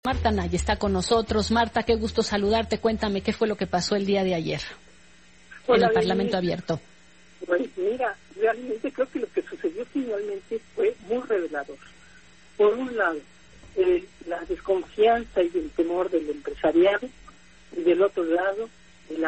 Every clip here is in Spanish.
Marta Naya está con nosotros. Marta, qué gusto saludarte. Cuéntame qué fue lo que pasó el día de ayer en el Parlamento Abierto. Pues mira, realmente creo que lo que sucedió finalmente fue muy revelador. Por un lado, la desconfianza y el temor del empresariado, y del otro lado, el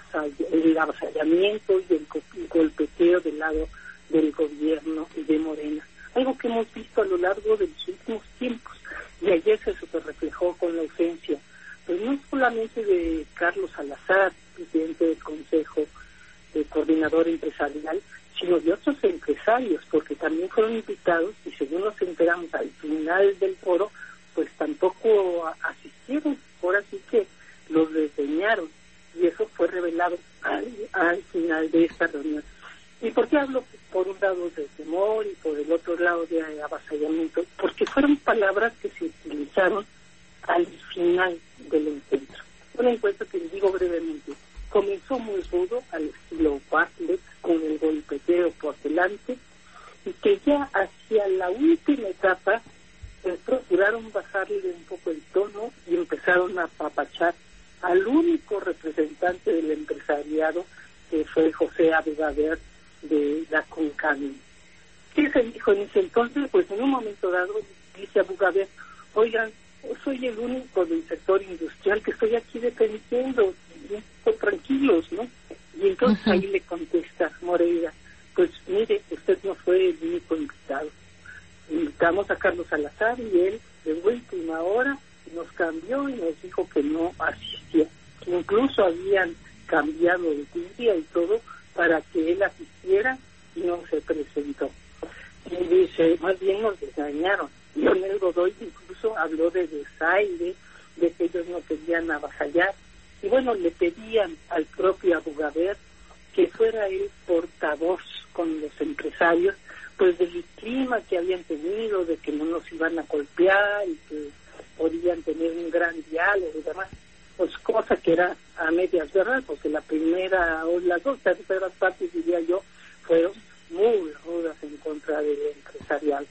avasallamiento y el golpeteo del lado del gobierno y de Morena. Algo que hemos visto a lo largo de los últimos tiempos. Y ayer se reflejó con la ausencia, pues no solamente de Carlos Salazar, presidente del Consejo Coordinador Empresarial, sino de otros empresarios, porque también fueron invitados y según nos enteramos al final del foro, pues tampoco asistieron. Ahora sí que los desdeñaron y eso fue revelado al final de esta reunión. ¿Y por qué hablo por un lado de temor y por el otro lado de avasallamiento? Porque fueron palabras que se utilizaron al final del encuentro. Un encuentro que les digo brevemente, comenzó muy rudo al estilo Bartlett, con el golpeteo por delante, y que ya hacia la última etapa procuraron bajarle un poco el tono y empezaron a apapachar al único representante del empresariado, que fue José Abugaber, de la CONCAMI. ¿Qué se dijo en ese entonces? Pues en un momento dado dice Abugaber: oigan, soy el único del sector industrial que estoy aquí defendiendo, tranquilos, ¿no? Y entonces ahí le contesta Moreira: pues mire, usted no fue el único invitado. Invitamos a Carlos Salazar y él de última hora nos cambió y nos dijo que no asistía. Incluso habían cambiado de día y todo para que él asistiera y no se presentó. Y dice, más bien nos desgañaron. Leonel Godoy incluso habló de desaire, de que ellos no querían avasallar. Y bueno, le pedían al propio Abugaber que fuera el portavoz con los empresarios, pues del clima que habían tenido, de que no nos iban a golpear y que podían tener un gran diálogo y demás. Pues cosa que era a medias verdad, porque la primera o las dos terceras partes, diría yo, fueron muy rudas en contra del empresarial.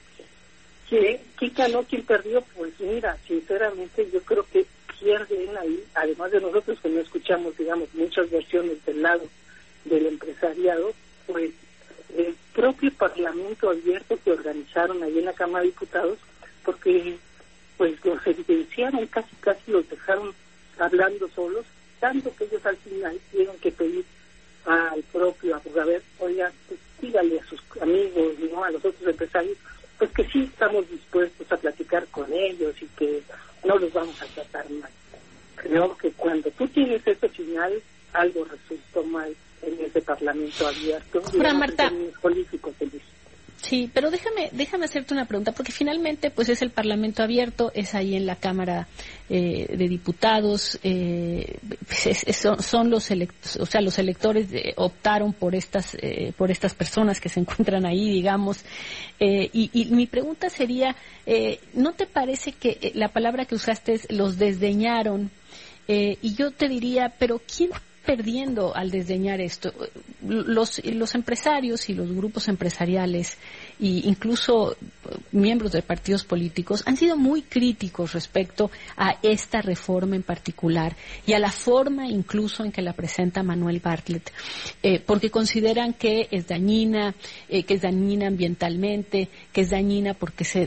¿Quién ganó, quién perdió? Pues mira, sinceramente yo creo que pierden ahí, además de nosotros que no escuchamos, digamos, muchas versiones del lado del empresariado, pues el propio Parlamento Abierto que organizaron ahí en la Cámara de Diputados, porque pues los evidenciaron, casi los dejaron hablando solos, tanto que ellos al final tuvieron que pedir al propio Abugaber: oiga, pues dígale a sus amigos, no a los otros empresarios, pues que sí estamos dispuestos a platicar con ellos y que no los vamos a tratar mal. Creo que cuando tú tienes ese final, algo resultó mal en ese Parlamento Abierto, digamos, Marta, en términos políticos, sí, pero déjame hacerte una pregunta, porque finalmente pues es el Parlamento Abierto, es ahí en la Cámara de Diputados, son los electores optaron por estas personas que se encuentran ahí, digamos, y mi pregunta sería, ¿no te parece que la palabra que usaste es los desdeñaron? Y yo te diría, pero ¿quién perdiendo al desdeñar esto? Los empresarios y los grupos empresariales e incluso miembros de partidos políticos han sido muy críticos respecto a esta reforma en particular y a la forma incluso en que la presenta Manuel Bartlett, porque consideran que es dañina ambientalmente, que es dañina porque se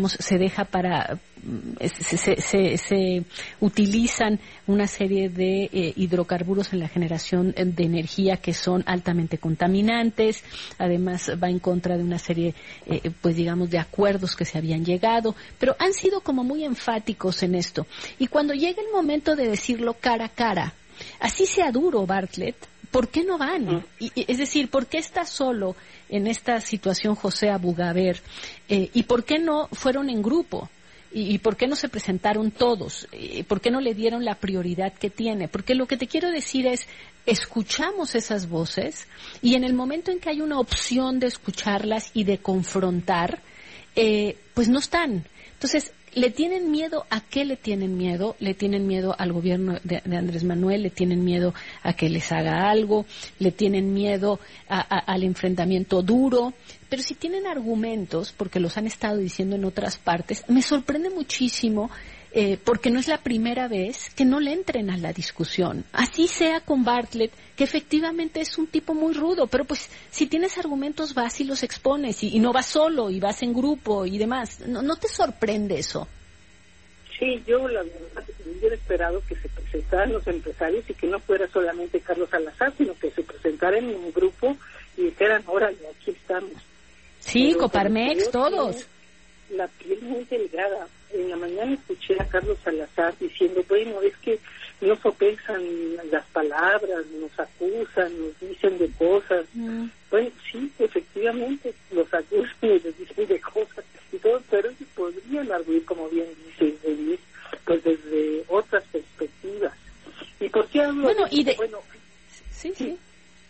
utilizan una serie de hidrocarburos en la generación de energía que son altamente contaminantes. Además va en contra de una serie de acuerdos que se habían llegado, pero han sido como muy enfáticos en esto. Y cuando llega el momento de decirlo cara a cara, así sea duro Bartlett, ¿por qué no van? Es decir, ¿por qué está solo en esta situación José Abugaber? ¿Y por qué no fueron en grupo? ¿Y por qué no se presentaron todos? ¿Por qué no le dieron la prioridad que tiene? Porque lo que te quiero decir es, escuchamos esas voces y en el momento en que hay una opción de escucharlas y de confrontar, pues no están. Entonces, ¿le tienen miedo? ¿A qué le tienen miedo? Le tienen miedo al gobierno de Andrés Manuel, le tienen miedo a que les haga algo, le tienen miedo al enfrentamiento duro. Pero si tienen argumentos, porque los han estado diciendo en otras partes, me sorprende muchísimo porque no es la primera vez que no le entren a la discusión. Así sea con Bartlett, que efectivamente es un tipo muy rudo, pero pues si tienes argumentos vas y los expones, y no vas solo, y vas en grupo y demás. ¿No te sorprende eso? Sí, yo la verdad hubiera esperado que se presentaran los empresarios y que no fuera solamente Carlos Salazar, sino que se presentaran en un grupo y dijeran, órale, aquí estamos. Sí, pero Coparmex, todos. La piel muy delgada. En la mañana escuché a Carlos Salazar diciendo, bueno, es que no sopesan las palabras, nos acusan, nos dicen de cosas. Bueno, sí, efectivamente, los acusan y les dicen de cosas y todo, pero ellos podrían arguir, como bien dice Denise, pues desde otras perspectivas. ¿Y por qué hablo de eso? Bueno, sí.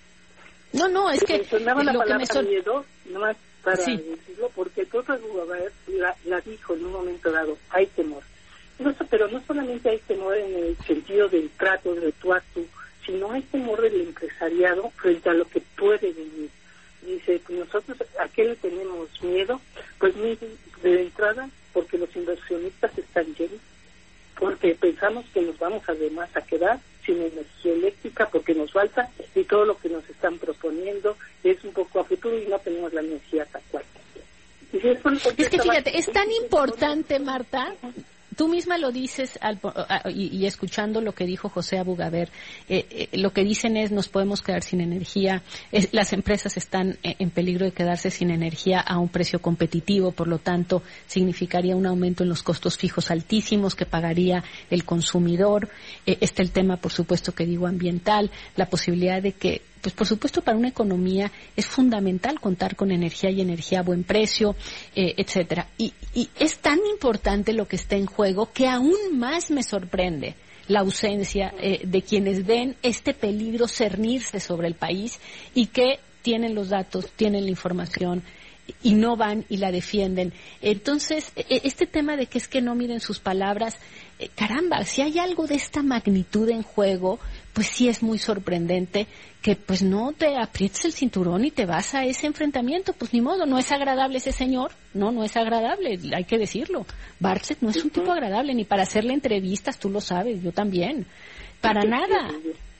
No, es que mencionaba la palabra miedo, nomás para decirlo, porque el propio Gugaber la dijo en un momento dado, hay temor. Pero no solamente hay temor en el sentido del trato, del tú a tú, sino hay temor del empresariado frente a lo que puede venir. Dice, pues nosotros, ¿a qué le tenemos miedo? Pues de entrada, porque los inversionistas están llenos, porque pensamos que nos vamos además a quedar sin energía eléctrica porque nos falta y todo lo que nos están proponiendo es un poco a futuro y no tenemos la energía tal cual. Es que fíjate, es tan importante, Marta, tú misma lo dices y escuchando lo que dijo José Abugaber, lo que dicen es nos podemos quedar sin energía, las empresas están en peligro de quedarse sin energía a un precio competitivo, por lo tanto significaría un aumento en los costos fijos altísimos que pagaría el consumidor. Está el tema, por supuesto, que digo ambiental, la posibilidad de que pues por supuesto para una economía es fundamental contar con energía y energía a buen precio, etcétera. Y es tan importante lo que está en juego que aún más me sorprende la ausencia de quienes ven este peligro cernirse sobre el país y que tienen los datos, tienen la información y no van y la defienden. Entonces, este tema de que es que no miden sus palabras, caramba, si hay algo de esta magnitud en juego, pues sí es muy sorprendente que pues no te aprietes el cinturón y te vas a ese enfrentamiento. Pues ni modo, no es agradable ese señor, no es agradable, hay que decirlo. Bartlett no es un tipo agradable, ni para hacerle entrevistas, tú lo sabes, yo también, para nada.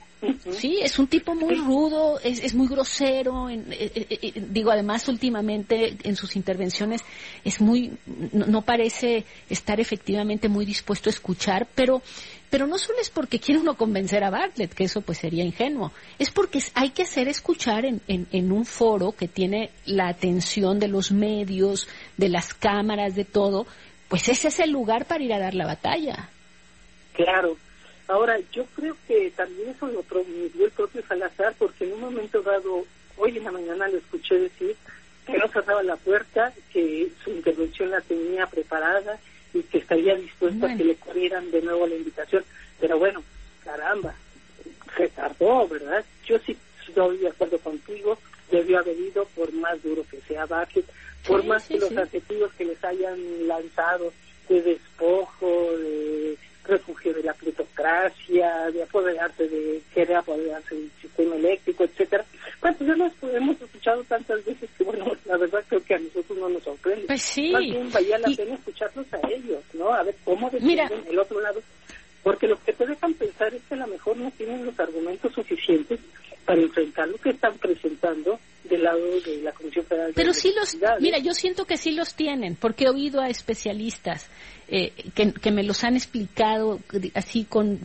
Sí, es un tipo muy rudo, es muy grosero, digo, además últimamente en sus intervenciones es no parece estar efectivamente muy dispuesto a escuchar, pero no solo es porque quiere uno convencer a Bartlett, que eso pues sería ingenuo, es porque hay que hacer escuchar en un foro que tiene la atención de los medios, de las cámaras, de todo, pues ese es el lugar para ir a dar la batalla. Claro. Ahora, yo creo que también eso lo promovió el propio Salazar, porque en un momento dado, hoy en la mañana le escuché decir que no cerraba la puerta, que su intervención la tenía preparada y que estaría dispuesto a que le corrieran de nuevo la invitación. Pero bueno, caramba, se tardó, ¿verdad? Yo sí estoy de acuerdo contigo, debió haber ido por más duro que sea Bartlett, por más que los adjetivos que les hayan lanzado de despojo, de refugio de la plutocracia, de querer apoderarse del sistema eléctrico, etcétera. Bueno, pues ya nos hemos escuchado tantas veces que, bueno, la verdad creo que a nosotros no nos sorprende. Pues sí. Más bien valía la pena escucharlos a ellos, ¿no? A ver cómo defienden el otro lado. Porque lo que te dejan pensar es que a lo mejor no tienen los argumentos suficientes para enfrentar lo que están presentando del lado de la Comisión Federal de Pero sí yo siento que sí los tienen, porque he oído a especialistas que me los han explicado así con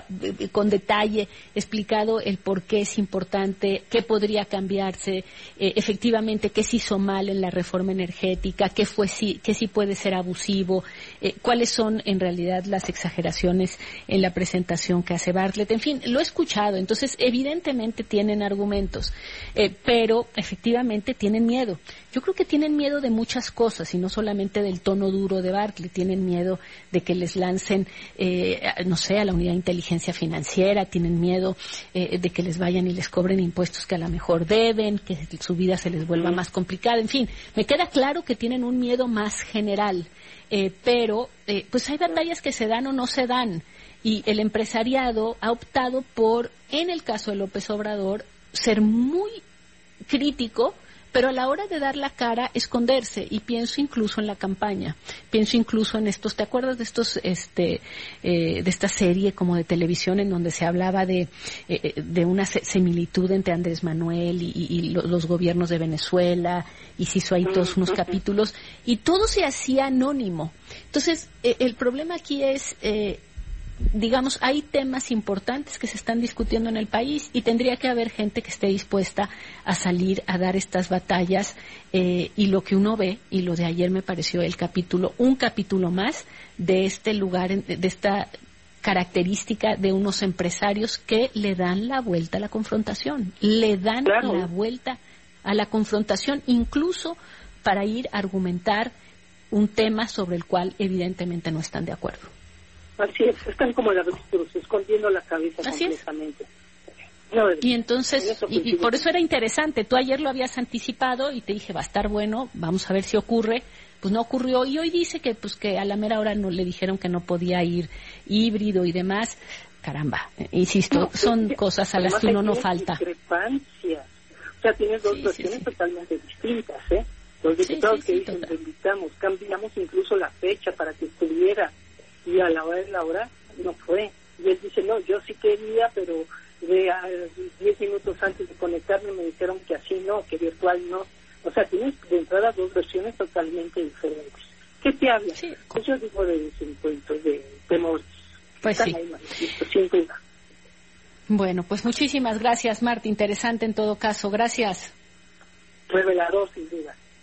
detalle, explicado el por qué es importante, qué podría cambiarse, efectivamente qué se hizo mal en la reforma energética, qué sí puede ser abusivo, cuáles son en realidad las exageraciones en la presentación que hace Bartlett. En fin, lo he escuchado, entonces evidentemente tienen argumentos, pero efectivamente tienen miedo. Yo creo que tienen miedo de muchas cosas y no solamente del tono duro de Bartlett, tienen miedo de que les lancen, no sé, a la unidad de inteligencia financiera, tienen miedo de que les vayan y les cobren impuestos que a lo mejor deben, que su vida se les vuelva más complicada. En fin, me queda claro que tienen un miedo más general, pero pues hay batallas que se dan o no se dan y el empresariado ha optado por, en el caso de López Obrador, ser muy crítico, pero a la hora de dar la cara, esconderse, y pienso incluso en la campaña, pienso incluso en estos, ¿te acuerdas de estos, de esta serie como de televisión en donde se hablaba de una similitud entre Andrés Manuel y los gobiernos de Venezuela, y se hizo ahí todos unos capítulos, y todo se hacía anónimo? Entonces, el problema aquí es, digamos, hay temas importantes que se están discutiendo en el país y tendría que haber gente que esté dispuesta a salir a dar estas batallas, y lo que uno ve, y lo de ayer me pareció un capítulo más de este lugar, de esta característica de unos empresarios que le dan la vuelta a la confrontación, la vuelta a la confrontación, incluso para ir a argumentar un tema sobre el cual evidentemente no están de acuerdo. Así es, están como el avestruz, escondiendo la cabeza completamente. No, y entonces, y por eso era interesante, tú ayer lo habías anticipado y te dije, va a estar bueno, vamos a ver si ocurre. Pues no ocurrió, y hoy dice que pues que a la mera hora no le dijeron que no podía ir híbrido y demás. Caramba, insisto, son cosas a las que uno no falta. Discrepancias. O sea, tienes dos versiones totalmente distintas, ¿eh? Los diputados que dicen, te invitamos, cambiamos incluso la fecha para que estuviera, y a la hora de la hora no fue. Y él dice, no, yo sí quería, pero de 10 minutos antes de conectarme me dijeron que así no, que virtual no. O sea, tienes de entrada dos versiones totalmente diferentes. ¿Qué te habla? Sí. Pues yo digo de desencuentros, de temores. Pues sí. Sin duda. Bueno, pues muchísimas gracias, Marta. Interesante en todo caso. Gracias. Revelador, sin duda.